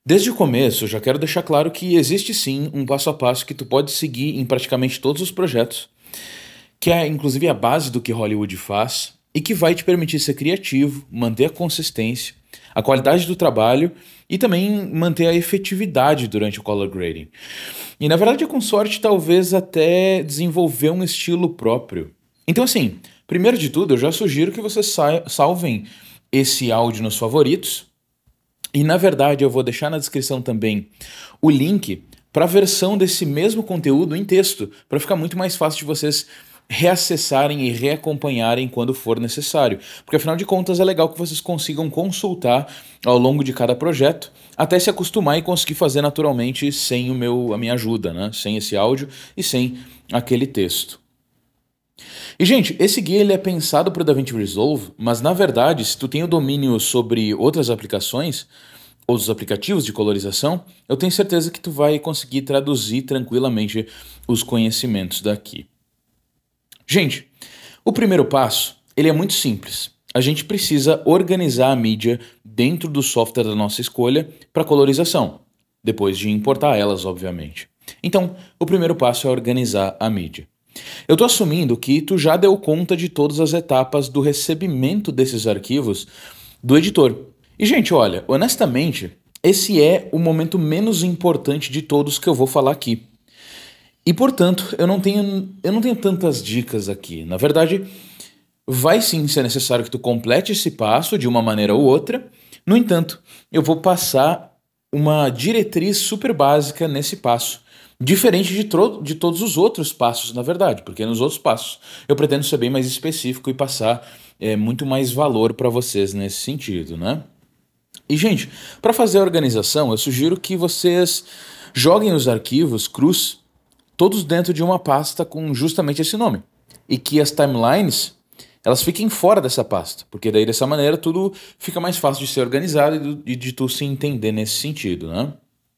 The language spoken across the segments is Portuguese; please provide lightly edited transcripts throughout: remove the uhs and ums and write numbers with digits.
Desde o começo, eu já quero deixar claro que existe sim um passo a passo que tu pode seguir em praticamente todos os projetos, que é inclusive a base do que Hollywood faz e que vai te permitir ser criativo, manter a consistência, a qualidade do trabalho e também manter a efetividade durante o color grading. E na verdade, com sorte, talvez até desenvolver um estilo próprio. Então, assim, primeiro de tudo, eu já sugiro que vocês salvem esse áudio nos favoritos. E na verdade, eu vou deixar na descrição também o link para a versão desse mesmo conteúdo em texto, para ficar muito mais fácil de vocês reacessarem e reacompanharem quando for necessário. Porque afinal de contas é legal que vocês consigam consultar ao longo de cada projeto, até se acostumar e conseguir fazer naturalmente sem a minha ajuda, né? Sem esse áudio e sem aquele texto. E gente, esse guia ele é pensado para o DaVinci Resolve, mas na verdade, se tu tem o domínio sobre outras aplicações, outros aplicativos de colorização, eu tenho certeza que tu vai conseguir traduzir tranquilamente os conhecimentos daqui. Gente, o primeiro passo, ele é muito simples. A gente precisa organizar a mídia dentro do software da nossa escolha para colorização, depois de importar elas, obviamente. Então, o primeiro passo é organizar a mídia. Eu estou assumindo que tu já deu conta de todas as etapas do recebimento desses arquivos do editor. E, gente, olha, honestamente, esse é o momento menos importante de todos que eu vou falar aqui. E, portanto, eu não tenho tantas dicas aqui. Na verdade, vai sim ser necessário que tu complete esse passo de uma maneira ou outra. No entanto, eu vou passar uma diretriz super básica nesse passo. Diferente de todos os outros passos, na verdade, porque nos outros passos eu pretendo ser bem mais específico e passar muito mais valor para vocês nesse sentido, né? E, gente, para fazer a organização, eu sugiro que vocês joguem os arquivos crus todos dentro de uma pasta com justamente esse nome. E que as timelines, elas fiquem fora dessa pasta, porque daí dessa maneira tudo fica mais fácil de ser organizado e de tu se entender nesse sentido, né?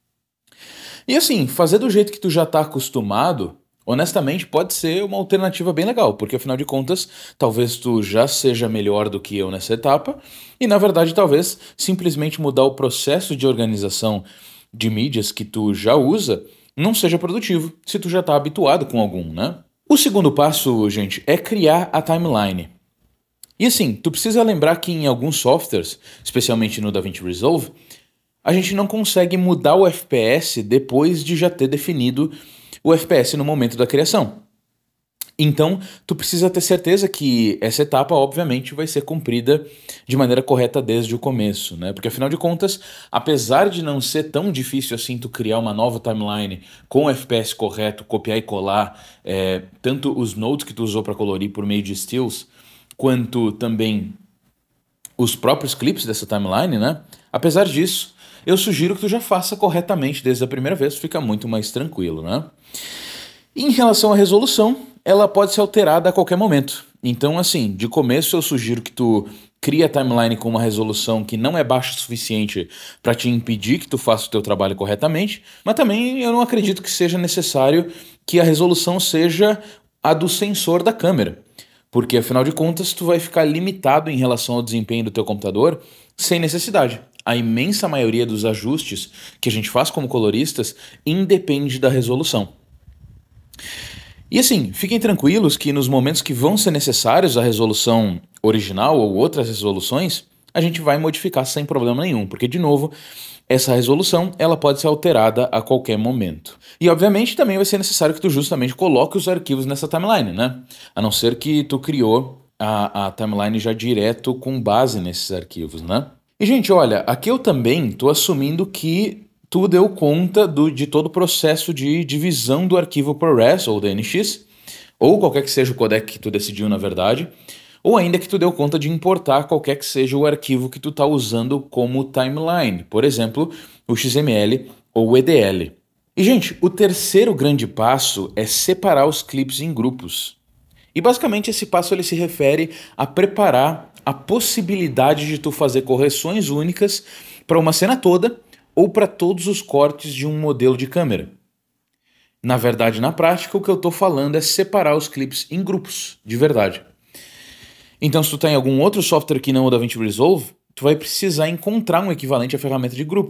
E assim, fazer do jeito que tu já tá acostumado, honestamente, pode ser uma alternativa bem legal, porque afinal de contas, talvez tu já seja melhor do que eu nessa etapa, e na verdade talvez simplesmente mudar o processo de organização de mídias que tu já usa não seja produtivo, se tu já tá habituado com algum, né? O segundo passo, gente, é criar a timeline. E assim, tu precisa lembrar que em alguns softwares, especialmente no DaVinci Resolve, a gente não consegue mudar o FPS depois de já ter definido o FPS no momento da criação. Então, tu precisa ter certeza que essa etapa, obviamente, vai ser cumprida de maneira correta desde o começo, né? Porque, afinal de contas, apesar de não ser tão difícil assim tu criar uma nova timeline com o FPS correto, copiar e colar tanto os nodes que tu usou para colorir por meio de stills, quanto também os próprios clips dessa timeline, né? Apesar disso, eu sugiro que tu já faça corretamente desde a primeira vez, fica muito mais tranquilo, né? Em relação à resolução, ela pode ser alterada a qualquer momento. Então, assim, de começo eu sugiro que tu crie a timeline com uma resolução que não é baixa o suficiente para te impedir que tu faça o teu trabalho corretamente, mas também eu não acredito que seja necessário que a resolução seja a do sensor da câmera, porque afinal de contas tu vai ficar limitado em relação ao desempenho do teu computador sem necessidade. A imensa maioria dos ajustes que a gente faz como coloristas independe da resolução. E assim, fiquem tranquilos que nos momentos que vão ser necessários a resolução original ou outras resoluções, a gente vai modificar sem problema nenhum, porque de novo, essa resolução ela pode ser alterada a qualquer momento. E obviamente também vai ser necessário que tu justamente coloque os arquivos nessa timeline, né? A não ser que tu criou a timeline já direto com base nesses arquivos, né? E gente, olha, aqui eu também estou assumindo que tu deu conta de todo o processo de divisão do arquivo ProRes ou DNX, ou qualquer que seja o codec que tu decidiu na verdade, ou ainda que tu deu conta de importar qualquer que seja o arquivo que tu está usando como timeline, por exemplo, o XML ou o EDL. E gente, o terceiro grande passo é separar os clipes em grupos. E basicamente esse passo ele se refere a preparar a possibilidade de tu fazer correções únicas para uma cena toda ou para todos os cortes de um modelo de câmera. Na verdade, na prática, o que eu estou falando é separar os clipes em grupos, de verdade. Então, se tu está em algum outro software que não o DaVinci Resolve, tu vai precisar encontrar um equivalente à ferramenta de grupos.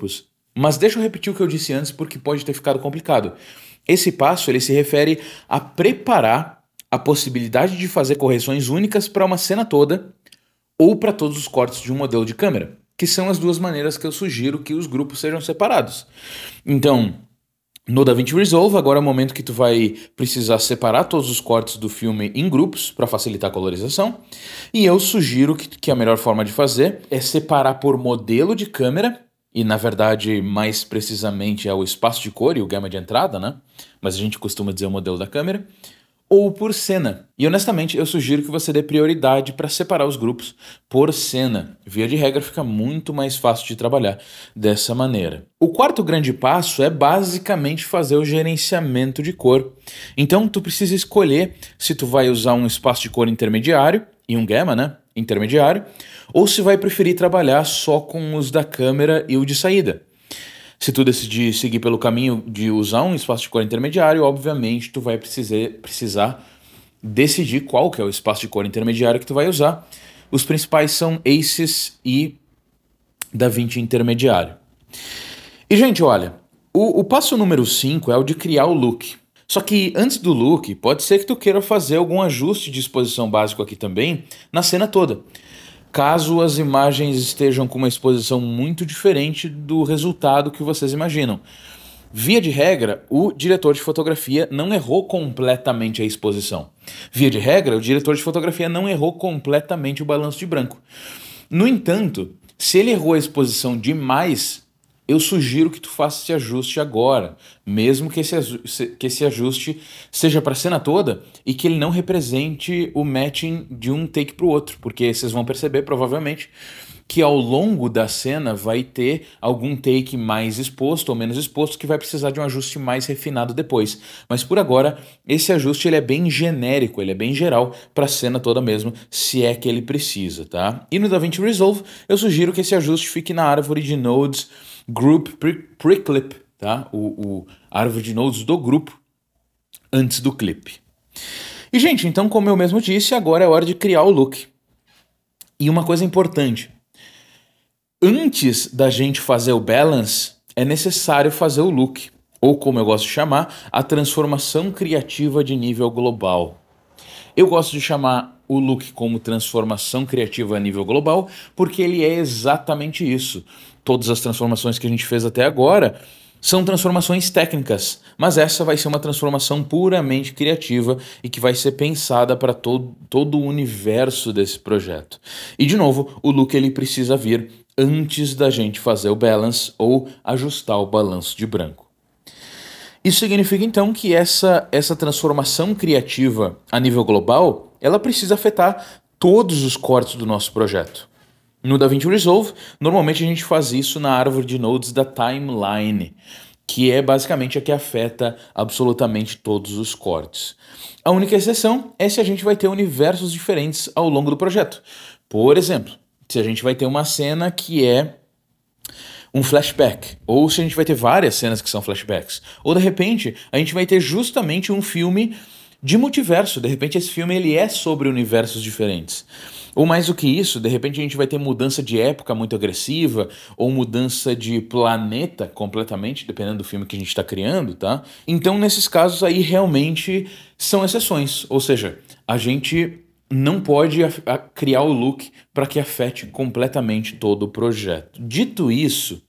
Mas deixa eu repetir o que eu disse antes porque pode ter ficado complicado. Esse passo ele se refere a preparar a possibilidade de fazer correções únicas para uma cena toda ou para todos os cortes de um modelo de câmera, que são as duas maneiras que eu sugiro que os grupos sejam separados. Então, no DaVinci Resolve, agora é o momento que tu vai precisar separar todos os cortes do filme em grupos para facilitar a colorização. E eu sugiro que a melhor forma de fazer é separar por modelo de câmera, e na verdade, mais precisamente, é o espaço de cor e o gama de entrada, né? Mas a gente costuma dizer o modelo da câmera, ou por cena. E honestamente, eu sugiro que você dê prioridade para separar os grupos por cena. Via de regra, fica muito mais fácil de trabalhar dessa maneira. O quarto grande passo é basicamente fazer o gerenciamento de cor. Então, tu precisa escolher se tu vai usar um espaço de cor intermediário e um gamma, né? Intermediário, ou se vai preferir trabalhar só com os da câmera e o de saída. Se tu decidir seguir pelo caminho de usar um espaço de cor intermediário, obviamente tu vai precisar decidir qual que é o espaço de cor intermediário que tu vai usar. Os principais são Aces e DaVinci Intermediário. E, gente, olha, o passo número 5 é o de criar o look. Só que antes do look, pode ser que tu queira fazer algum ajuste de exposição básico aqui também na cena toda, caso as imagens estejam com uma exposição muito diferente do resultado que vocês imaginam. Via de regra, o diretor de fotografia não errou completamente a exposição. Via de regra, o diretor de fotografia não errou completamente o balanço de branco. No entanto, se ele errou a exposição demais, eu sugiro que tu faça esse ajuste agora, mesmo que esse ajuste seja para a cena toda e que ele não represente o matching de um take para o outro, porque vocês vão perceber provavelmente que ao longo da cena vai ter algum take mais exposto ou menos exposto que vai precisar de um ajuste mais refinado depois. Mas por agora, esse ajuste ele é bem genérico, ele é bem geral para a cena toda mesmo, se é que ele precisa, tá? E no DaVinci Resolve, eu sugiro que esse ajuste fique na árvore de nodes Group Pre-Clip, tá? A árvore de nodes do grupo antes do clipe. E, gente, então, como eu mesmo disse, agora é hora de criar o look. E uma coisa importante, antes da gente fazer o balance, é necessário fazer o look, ou como eu gosto de chamar, a transformação criativa de nível global. Eu gosto de chamar o look como transformação criativa a nível global, porque ele é exatamente isso. Todas as transformações que a gente fez até agora são transformações técnicas, mas essa vai ser uma transformação puramente criativa e que vai ser pensada para todo o universo desse projeto. E, de novo, o look ele precisa vir antes da gente fazer o balance ou ajustar o balanço de branco. Isso significa, então, que essa transformação criativa a nível global, ela precisa afetar todos os cortes do nosso projeto. No DaVinci Resolve, normalmente a gente faz isso na árvore de nodes da timeline, que é basicamente a que afeta absolutamente todos os cortes. A única exceção é se a gente vai ter universos diferentes ao longo do projeto. Por exemplo, se a gente vai ter uma cena que é um flashback, ou se a gente vai ter várias cenas que são flashbacks, ou de repente a gente vai ter justamente um filme de multiverso, de repente esse filme ele é sobre universos diferentes. Ou mais do que isso, de repente a gente vai ter mudança de época muito agressiva, ou mudança de planeta completamente, dependendo do filme que a gente está criando, tá? Então nesses casos aí realmente são exceções, ou seja, a gente não pode criar o look para que afete completamente todo o projeto. Dito isso,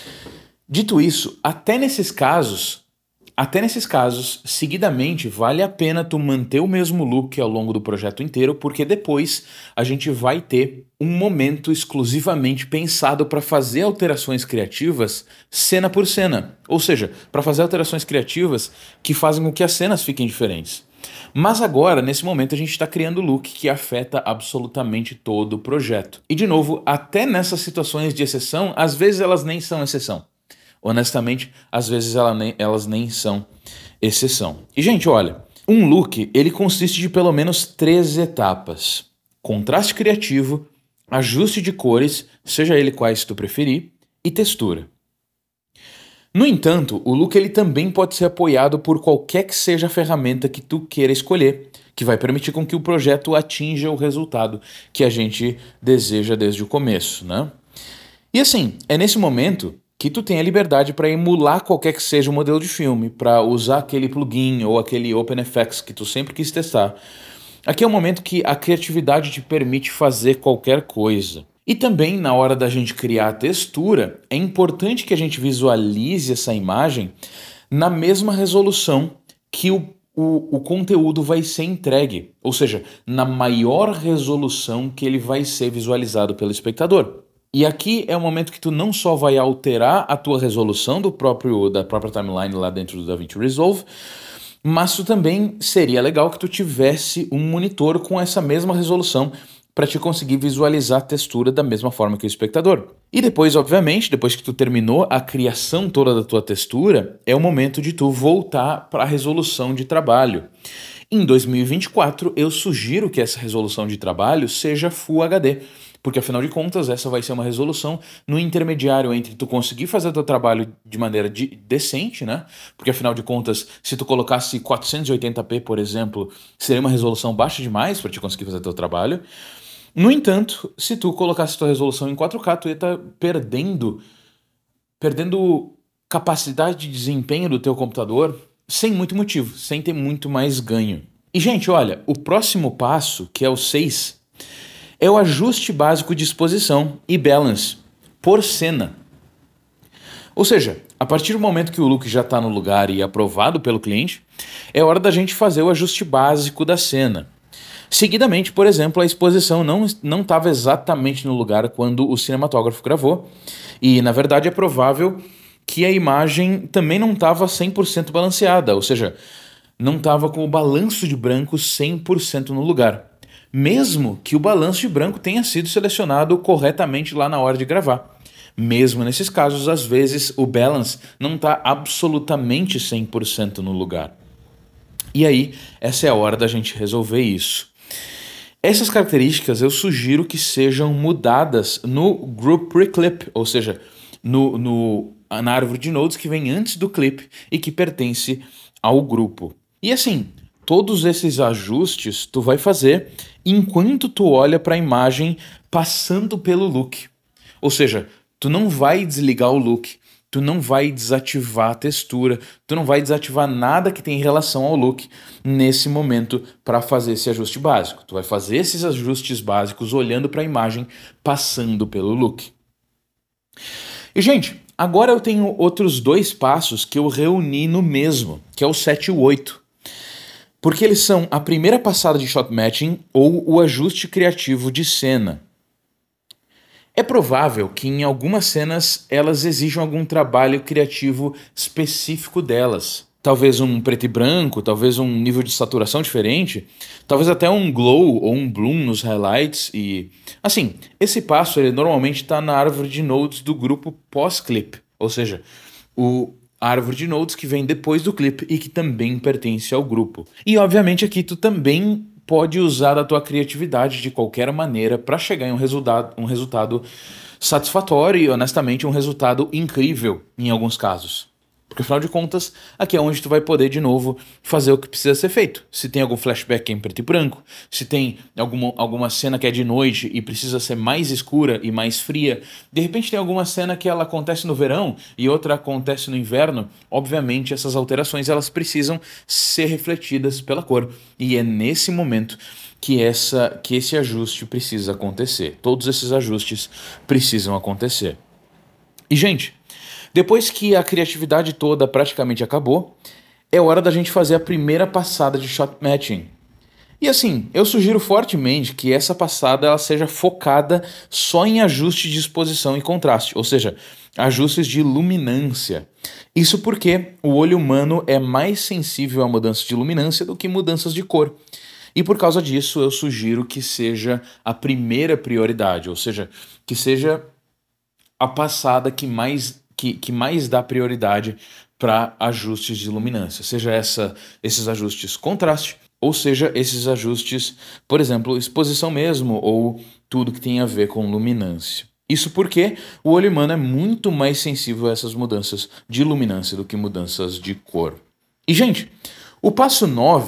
até nesses casos, seguidamente, vale a pena tu manter o mesmo look ao longo do projeto inteiro, porque depois a gente vai ter um momento exclusivamente pensado para fazer alterações criativas cena por cena. Ou seja, para fazer alterações criativas que fazem com que as cenas fiquem diferentes. Mas agora, nesse momento, a gente está criando o look que afeta absolutamente todo o projeto. E, de novo, até nessas situações de exceção, às vezes elas nem são exceção. Honestamente, às vezes elas nem são exceção. E, gente, olha, um look, ele consiste de pelo menos 3 etapas. Contraste criativo, ajuste de cores, seja ele quais tu preferir, e textura. No entanto, o look ele também pode ser apoiado por qualquer que seja a ferramenta que tu queira escolher, que vai permitir com que o projeto atinja o resultado que a gente deseja desde o começo, né? E assim, é nesse momento que tu tenha liberdade para emular qualquer que seja o modelo de filme, para usar aquele plugin ou aquele OpenFX que tu sempre quis testar. Aqui é um momento que a criatividade te permite fazer qualquer coisa. E também, na hora da gente criar a textura, é importante que a gente visualize essa imagem na mesma resolução que o conteúdo vai ser entregue, ou seja, na maior resolução que ele vai ser visualizado pelo espectador. E aqui é o momento que tu não só vai alterar a tua resolução da própria timeline lá dentro do DaVinci Resolve, mas tu também seria legal que tu tivesse um monitor com essa mesma resolução para te conseguir visualizar a textura da mesma forma que o espectador. E depois, obviamente, depois que tu terminou a criação toda da tua textura, é o momento de tu voltar para a resolução de trabalho. Em 2024, eu sugiro que essa resolução de trabalho seja Full HD, porque afinal de contas essa vai ser uma resolução no intermediário entre tu conseguir fazer teu trabalho de maneira decente, né? Porque afinal de contas, se tu colocasse 480p, por exemplo, seria uma resolução baixa demais para te conseguir fazer teu trabalho. No entanto, se tu colocasse tua resolução em 4K, tu ia estar perdendo capacidade de desempenho do teu computador sem muito motivo, sem ter muito mais ganho. E, gente, olha, o próximo passo, que é o 6, é o ajuste básico de exposição e balance por cena. Ou seja, a partir do momento que o look já está no lugar e aprovado pelo cliente, é hora da gente fazer o ajuste básico da cena. Seguidamente, por exemplo, a exposição não estava exatamente no lugar quando o cinematógrafo gravou, e na verdade é provável que a imagem também não estava 100% balanceada, ou seja, não estava com o balanço de branco 100% no lugar, mesmo que o balanço de branco tenha sido selecionado corretamente lá na hora de gravar. Mesmo nesses casos, às vezes o balance não está absolutamente 100% no lugar. E aí, essa é a hora da gente resolver isso. Essas características eu sugiro que sejam mudadas no Group Preclip, ou seja, na árvore de nodes que vem antes do clip e que pertence ao grupo. E assim, todos esses ajustes tu vai fazer enquanto tu olha para a imagem passando pelo look. Ou seja, tu não vai desligar o look, tu não vai desativar a textura, tu não vai desativar nada que tem relação ao look nesse momento para fazer esse ajuste básico. Tu vai fazer esses ajustes básicos olhando para a imagem, passando pelo look. E, gente, agora eu tenho outros 2 passos que eu reuni no mesmo, que é o 7 e o 8. Porque eles são a primeira passada de shot matching ou o ajuste criativo de cena. É provável que em algumas cenas elas exijam algum trabalho criativo específico delas. Talvez um preto e branco, talvez um nível de saturação diferente, talvez até um glow ou um bloom nos highlights e... Assim, esse passo ele normalmente está na árvore de nodes do grupo pós-clip, ou seja, a árvore de nodes que vem depois do clipe e que também pertence ao grupo. E obviamente aqui tu também pode usar a tua criatividade de qualquer maneira para chegar em um resultado satisfatório e, honestamente, um resultado incrível em alguns casos. Porque, afinal de contas, aqui é onde tu vai poder, de novo, fazer o que precisa ser feito. Se tem algum flashback que é em preto e branco, se tem alguma cena que é de noite e precisa ser mais escura e mais fria, de repente tem alguma cena que ela acontece no verão e outra acontece no inverno, obviamente essas alterações elas precisam ser refletidas pela cor. E é nesse momento que esse ajuste precisa acontecer. Todos esses ajustes precisam acontecer. E, gente, depois que a criatividade toda praticamente acabou, é hora da gente fazer a primeira passada de shot matching. E assim, eu sugiro fortemente que essa passada ela seja focada só em ajustes de exposição e contraste, ou seja, ajustes de luminância. Isso porque o olho humano é mais sensível a mudanças de luminância do que mudanças de cor. E por causa disso, eu sugiro que seja a primeira prioridade, ou seja, que seja a passada que mais dá prioridade para ajustes de luminância, seja esses ajustes contraste, ou seja, esses ajustes, por exemplo, exposição mesmo, ou tudo que tem a ver com luminância. Isso porque o olho humano é muito mais sensível a essas mudanças de luminância do que mudanças de cor. E, gente, o passo 9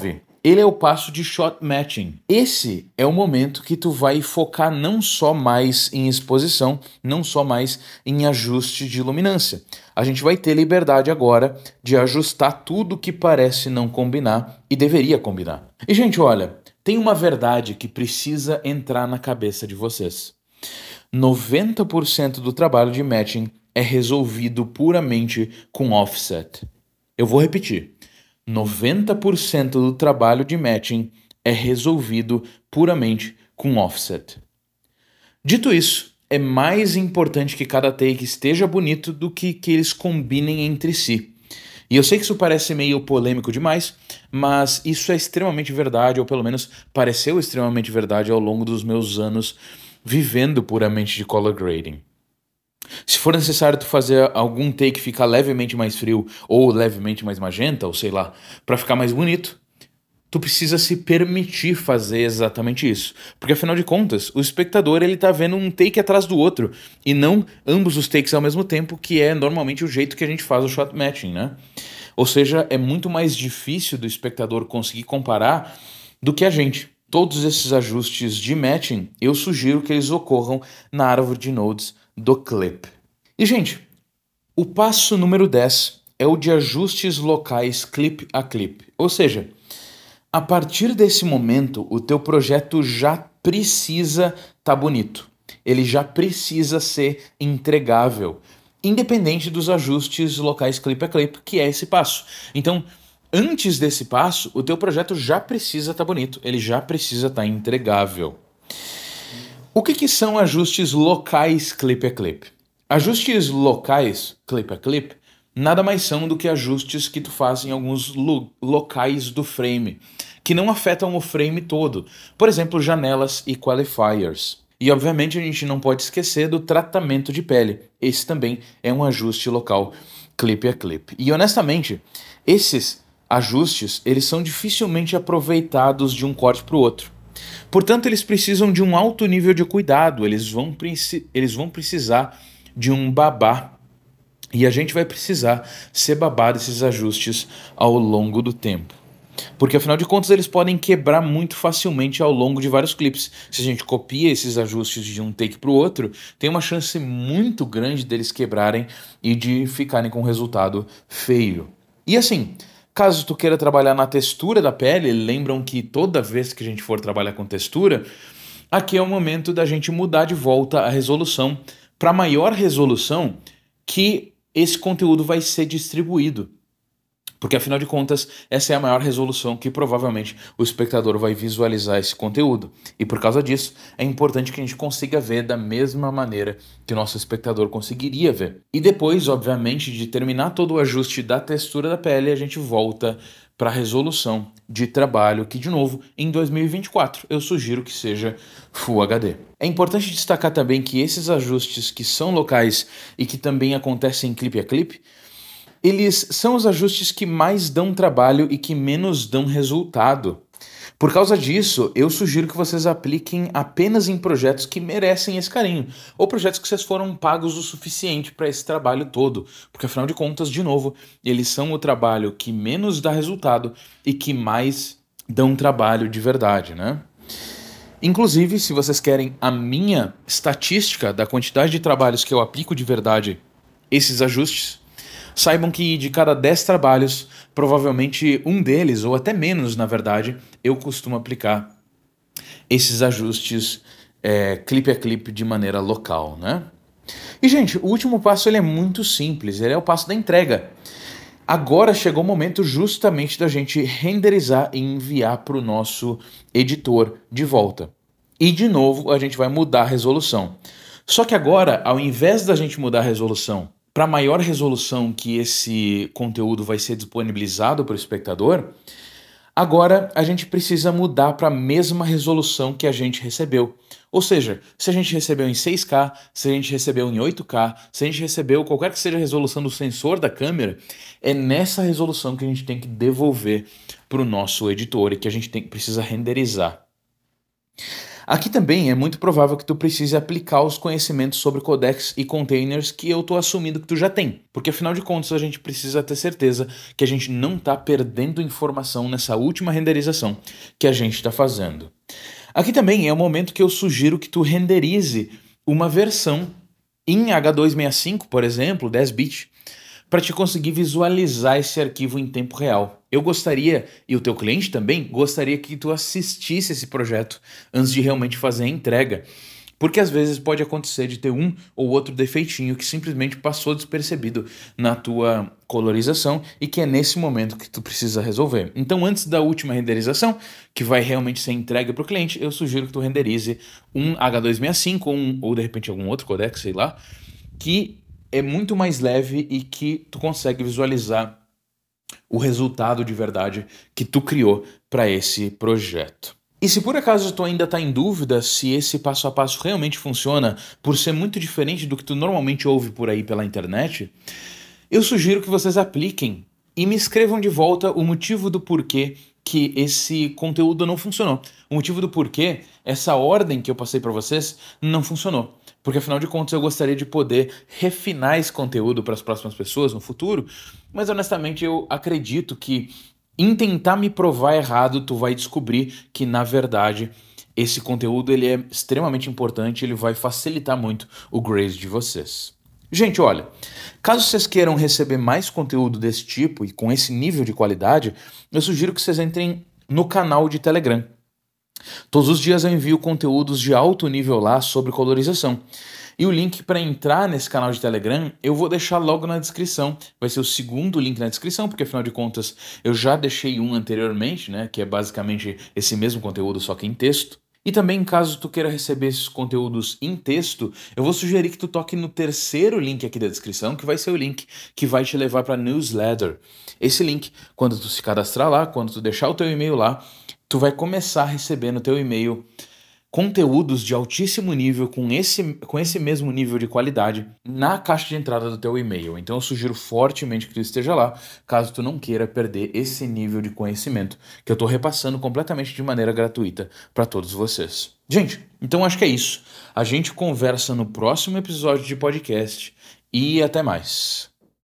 ele é o passo de shot matching. Esse é o momento que tu vai focar não só mais em exposição, não só mais em ajuste de luminância. A gente vai ter liberdade agora de ajustar tudo que parece não combinar e deveria combinar. E, gente, olha, tem uma verdade que precisa entrar na cabeça de vocês. 90% do trabalho de matching é resolvido puramente com offset. Eu vou repetir. 90% do trabalho de matching é resolvido puramente com offset. Dito isso, é mais importante que cada take esteja bonito do que eles combinem entre si. E eu sei que isso parece meio polêmico demais, mas isso é extremamente verdade, ou pelo menos pareceu extremamente verdade ao longo dos meus anos vivendo puramente de color grading. Se for necessário tu fazer algum take ficar levemente mais frio ou levemente mais magenta, ou sei lá, para ficar mais bonito, tu precisa se permitir fazer exatamente isso. Porque afinal de contas, o espectador ele tá vendo um take atrás do outro e não ambos os takes ao mesmo tempo, que é normalmente o jeito que a gente faz o shot matching, né? Ou seja, é muito mais difícil do espectador conseguir comparar do que a gente. Todos esses ajustes de matching, eu sugiro que eles ocorram na árvore de nodes do clip. E, gente, o passo número 10 é o de ajustes locais clip a clip. Ou seja, a partir desse momento, o teu projeto já precisa estar bonito. Ele já precisa ser entregável, independente dos ajustes locais clip a clip, que é esse passo. Então, antes desse passo, o teu projeto já precisa estar bonito, ele já precisa estar entregável. O que são ajustes locais clip a clip? Ajustes locais clip a clip nada mais são do que ajustes que tu faz em alguns locais do frame, que não afetam o frame todo. Por exemplo, janelas e qualifiers. E obviamente a gente não pode esquecer do tratamento de pele. Esse também é um ajuste local clip a clip. E honestamente, esses ajustes, eles são dificilmente aproveitados de um corte para o outro. Portanto, eles precisam de um alto nível de cuidado, eles vão precisar de um babá. E a gente vai precisar ser babá desses ajustes ao longo do tempo. Porque afinal de contas eles podem quebrar muito facilmente ao longo de vários clipes. Se a gente copia esses ajustes de um take para o outro, tem uma chance muito grande deles quebrarem e de ficarem com um resultado feio. E assim, caso tu queira trabalhar na textura da pele, lembram que toda vez que a gente for trabalhar com textura, aqui é o momento da gente mudar de volta a resolução para maior resolução que esse conteúdo vai ser distribuído. Porque, afinal de contas, essa é a maior resolução que provavelmente o espectador vai visualizar esse conteúdo. E por causa disso, é importante que a gente consiga ver da mesma maneira que o nosso espectador conseguiria ver. E depois, obviamente, de terminar todo o ajuste da textura da pele, a gente volta para a resolução de trabalho, que, de novo, em 2024, eu sugiro que seja Full HD. É importante destacar também que esses ajustes que são locais e que também acontecem clipe a clipe, eles são os ajustes que mais dão trabalho e que menos dão resultado. Por causa disso, eu sugiro que vocês apliquem apenas em projetos que merecem esse carinho, ou projetos que vocês foram pagos o suficiente para esse trabalho todo, porque afinal de contas, de novo, eles são o trabalho que menos dá resultado e que mais dão trabalho de verdade, né? Inclusive, se vocês querem a minha estatística da quantidade de trabalhos que eu aplico de verdade esses ajustes, saibam que de cada 10 trabalhos, provavelmente um deles, ou até menos na verdade, eu costumo aplicar esses ajustes clipe a clipe de maneira local, né? E gente, o último passo ele é muito simples, ele é o passo da entrega. Agora chegou o momento justamente da gente renderizar e enviar para o nosso editor de volta. E de novo a gente vai mudar a resolução. Só que agora, ao invés da gente mudar a resolução para a maior resolução que esse conteúdo vai ser disponibilizado para o espectador, agora a gente precisa mudar para a mesma resolução que a gente recebeu. Ou seja, se a gente recebeu em 6K, se a gente recebeu em 8K, se a gente recebeu qualquer que seja a resolução do sensor da câmera, é nessa resolução que a gente tem que devolver para o nosso editor e que a gente precisa renderizar. Aqui também é muito provável que tu precise aplicar os conhecimentos sobre codecs e containers que eu tô assumindo que tu já tem, porque afinal de contas a gente precisa ter certeza que a gente não está perdendo informação nessa última renderização que a gente está fazendo. Aqui também é o momento que eu sugiro que tu renderize uma versão em H265, por exemplo, 10-bit, para te conseguir visualizar esse arquivo em tempo real. Eu gostaria, e o teu cliente também, gostaria que tu assistisse esse projeto antes de realmente fazer a entrega, porque às vezes pode acontecer de ter um ou outro defeitinho que simplesmente passou despercebido na tua colorização e que é nesse momento que tu precisa resolver. Então, antes da última renderização, que vai realmente ser entregue para o cliente, eu sugiro que tu renderize um H265 ou de repente algum outro codec, sei lá, que é muito mais leve e que tu consegue visualizar o resultado de verdade que tu criou para esse projeto. E se por acaso tu ainda está em dúvida se esse passo a passo realmente funciona, por ser muito diferente do que tu normalmente ouve por aí pela internet, eu sugiro que vocês apliquem e me escrevam de volta o motivo do porquê que esse conteúdo não funcionou. O motivo do porquê essa ordem que eu passei para vocês não funcionou. Porque afinal de contas eu gostaria de poder refinar esse conteúdo para as próximas pessoas no futuro, mas honestamente eu acredito que em tentar me provar errado, tu vai descobrir que na verdade esse conteúdo ele é extremamente importante, ele vai facilitar muito o grade de vocês. Gente, olha, caso vocês queiram receber mais conteúdo desse tipo e com esse nível de qualidade, eu sugiro que vocês entrem no canal de Telegram. Todos os dias eu envio conteúdos de alto nível lá sobre colorização. E o link para entrar nesse canal de Telegram eu vou deixar logo na descrição. Vai ser o segundo link na descrição, porque afinal de contas eu já deixei um anteriormente, né, que é basicamente esse mesmo conteúdo, só que em texto. E também, caso tu queira receber esses conteúdos em texto, eu vou sugerir que tu toque no terceiro link aqui da descrição, que vai ser o link que vai te levar para a newsletter. Esse link, quando tu se cadastrar lá, quando tu deixar o teu e-mail lá, tu vai começar a receber no teu e-mail conteúdos de altíssimo nível, com esse mesmo nível de qualidade, na caixa de entrada do teu e-mail. Então eu sugiro fortemente que tu esteja lá, caso tu não queira perder esse nível de conhecimento, que eu estou repassando completamente de maneira gratuita para todos vocês. Gente, então acho que é isso. A gente conversa no próximo episódio de podcast e até mais.